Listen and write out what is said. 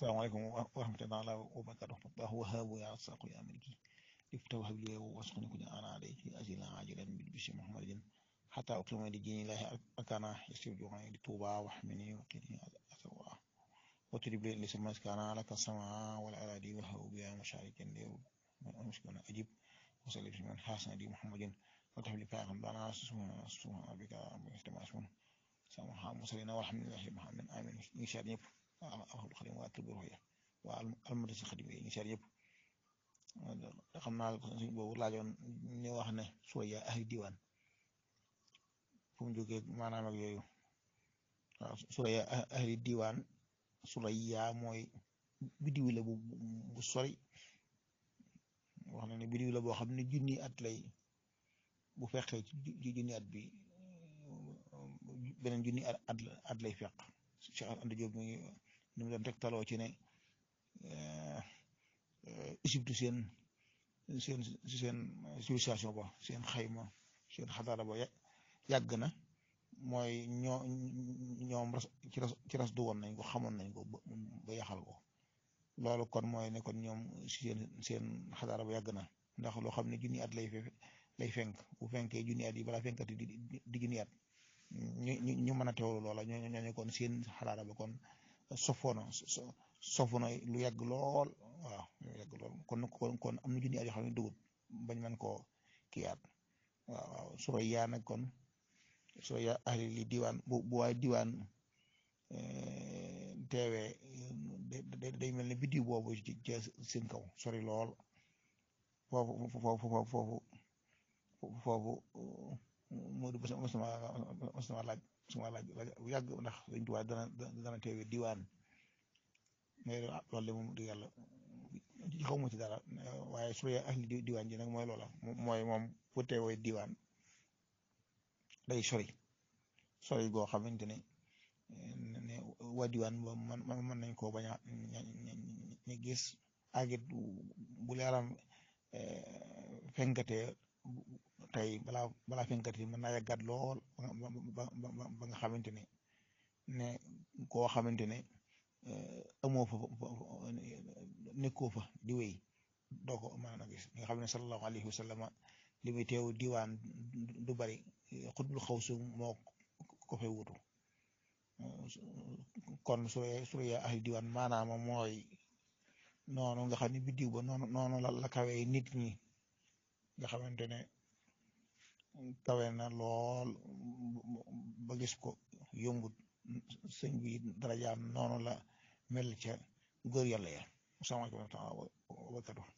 السلام عليكم ورحمة الله وبركاته. الله وهاب يا رزاق يا ملكي لفت وهب لي واسقني كن أنا عليك أجلا عاجلا بالبشر محمد حتى أقيم لدين الله أكان يسير جوعي لتوبة واحمني وقني أثوا وتجيب لي لسما كان لك السماء والأراضي والهوب يا مشارك لي ومشكلة أجيب وصلي في من حسن دي محمد وتحمل فاهم بنا سبحان بك مستمع سامح مسلمين والحمد لله محمد آمين إنشاء يب أهل الخدمة وأكبر هي والمدرسة الخدمية إنشاء يب خمنا بقول لاجون نيوحنا شوية أهل ديوان فم جوجي معنا مجيو شوية أهل ديوان شوية موي بديو لا بو سوري waxna ni bidiw la bo xamni junni at lay bu fexé ci junni at bi benen junni at lay fekk Cheikh Anta Diop mi ñu doon tegtaloo ci ne Égypte seen civilisation ba seen xayma seen xadaara ba yàgg na mooy ñoom ci ras du woon nañ ko xamoon nañ ko ba yaxal ko loolu kon mooy ne kon ñoom seen xadaara ba yàgg na ndax loo xam ne junni at lay fenk bu fenkee junni at yi balaa fenkati di junni at ñu mën a teewlu loola ñooñu kon seen xadaara ba kon sofoona lu yàgg lool waaw lu yàgg lool kon am na junni at yoo xam ne dugut bañ mën koo kiyaat waaw Suraya nag kon Suraya ahli li diwaan bu waay diwaan teewee day mel ne biddiw boobu ci seen kaw sori lool foofu Modou mosuma laaj bu yàgg ndax dañ tuwaay dana teewee diwaan mais loolu de moom di yàlla xaw ma ci dara waaye Suraya ahli diwaan ji nag mooy loola mooy moom fu teewee diwaan day sori goo xamante ne waa diwaan ba mën nañ koo bañ a ñu gis agit bu leeram fenkatee tey balaa fenkatee mën naa yàggat lool ba nga xamante ne koo xamante ne amoo fa nekkoo fa di wéy doo ko mën a gis nga xam ne sallallahu alayhi wa sallam li muy teew diwaan du bari xutbul xawsu moo ko fay wutu kon Suraya ahli diwaan maanaam mooy noonu nga xam ne biddiw ba noonu la kawee nit ñi nga xamante ne kawe na lool ba gis ko yombut sëñ bi darajaam noonu la mel ca góor yàlla ya asalaamaaleykum wa rahmatulah wa barakatuh